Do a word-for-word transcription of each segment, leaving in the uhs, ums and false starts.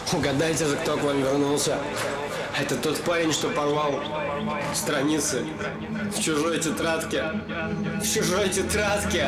Угадайте же, кто к вам вернулся. Это тот парень, что порвал страницы в чужой тетрадке. В чужой тетрадке.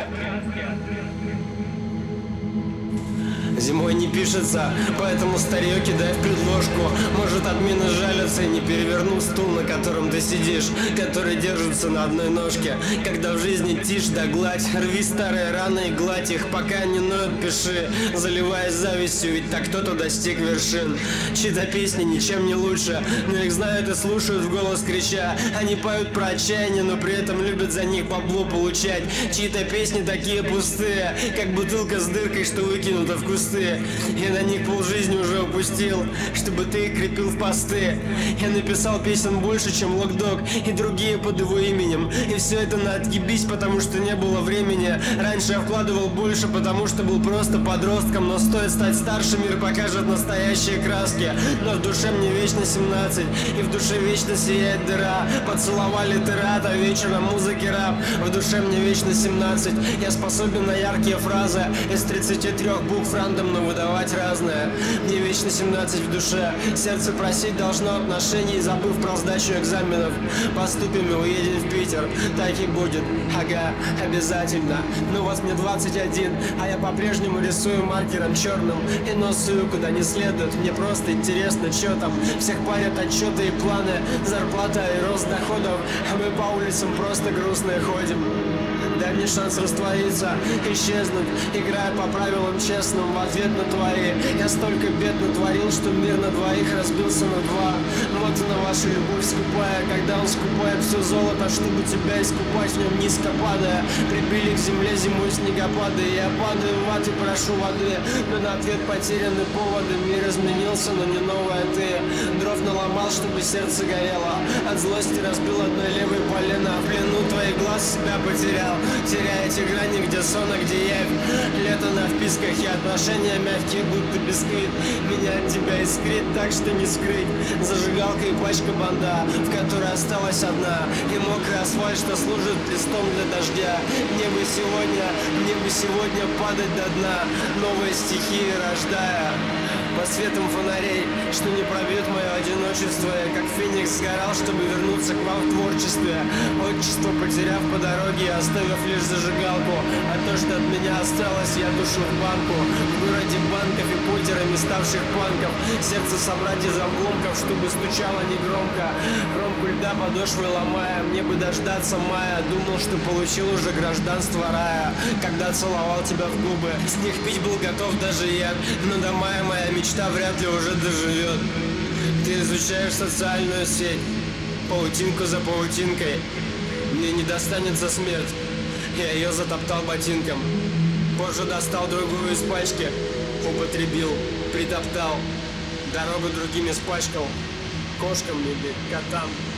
Зимой не пишется, поэтому старье кидай в предложку. Может, админы жалятся и не перевернут стул, на котором ты сидишь, который держится на одной ножке. Когда в жизни тишь да гладь, рви старые раны и гладь их, пока не ноют, пиши, заливаясь завистью, ведь так кто-то достиг вершин. Чьи-то песни ничем не лучше, но их знают и слушают в голос крича. Они поют про отчаяние, но при этом любят за них бабло получать. Чьи-то песни такие пустые, как бутылка с дыркой, что выкинута в кусты. Я на них полжизни уже упустил, чтобы ты их крепил в посты. Я написал песен больше, чем Локдог и другие под его именем. И все это на отъебись, потому что не было времени. Раньше я вкладывал больше, потому что был просто подростком. Но стоит стать старше, мир покажет настоящие краски. Но в душе мне вечно семнадцать, и в душе вечно сияет дыра. Поцеловали ты рад, а вечером музыки рэп. В душе мне вечно семнадцать, я способен на яркие фразы. Из тридцати трёх букв рандом, но выдавать разное. Мне вечно семнадцать в душе. Сердце просить должно отношений, забыв про сдачу экзаменов. Поступим и уедем в Питер. Так и будет, ага, обязательно. Ну вот мне двадцать один, а я по-прежнему рисую маркером черным и носую куда не следует. Мне просто интересно, что там. Всех парят отчеты и планы, зарплата и рост доходов, а мы по улицам просто грустные ходим. Дай мне шанс раствориться, исчезнуть, играя по правилам честным в ответ на твои. Я столько бед натворил, что мир на двоих разбился на два. Вот она ваша любовь скупая, когда он скупает все золото, чтобы тебя искупать в нем низко падая. Прибили к земле зимой снегопады, я падаю в ад и прошу воды, но на ответ потеряны поводы. Мир изменился, но не новая ты. Дров наломал, чтобы сердце горело, от злости разбил одной левой полено. В плену твоих глаз себя потерял, теряя эти грани, где сон, а где явь. Лето на вписках и отношения мягкие, будто бисквит. Меня от тебя искрит, так что не скрыть. Зажигалка и пачка банда, в которой осталась одна, и мокрый асфальт, что служит листом для дождя. Мне бы сегодня, мне бы сегодня падать до дна, новые стихии рождая под светом фонарей, что не пробьет мое одиночество. Я как феникс сгорал, чтобы вернуться к вам в творчестве. Отчество потеряв по дороге, оставив лишь зажигалку. А то, что от меня осталось, я душу в банку. В городе банков и пультерами ставших панков. Сердце собрать из обломков, чтобы стучало негромко. Кромку льда подошвой ломая, мне бы дождаться мая. Думал, что получил уже гражданство рая, когда целовал тебя в губы. С них пить был готов даже я, но до мая моя мечта Мечта вряд ли уже доживет. Ты изучаешь социальную сеть, паутинку за паутинкой. Мне не достанется смерть, я ее затоптал ботинком. Позже достал другую из пачки, употребил, притоптал, дорогу другим испачкал. Кошкам или котам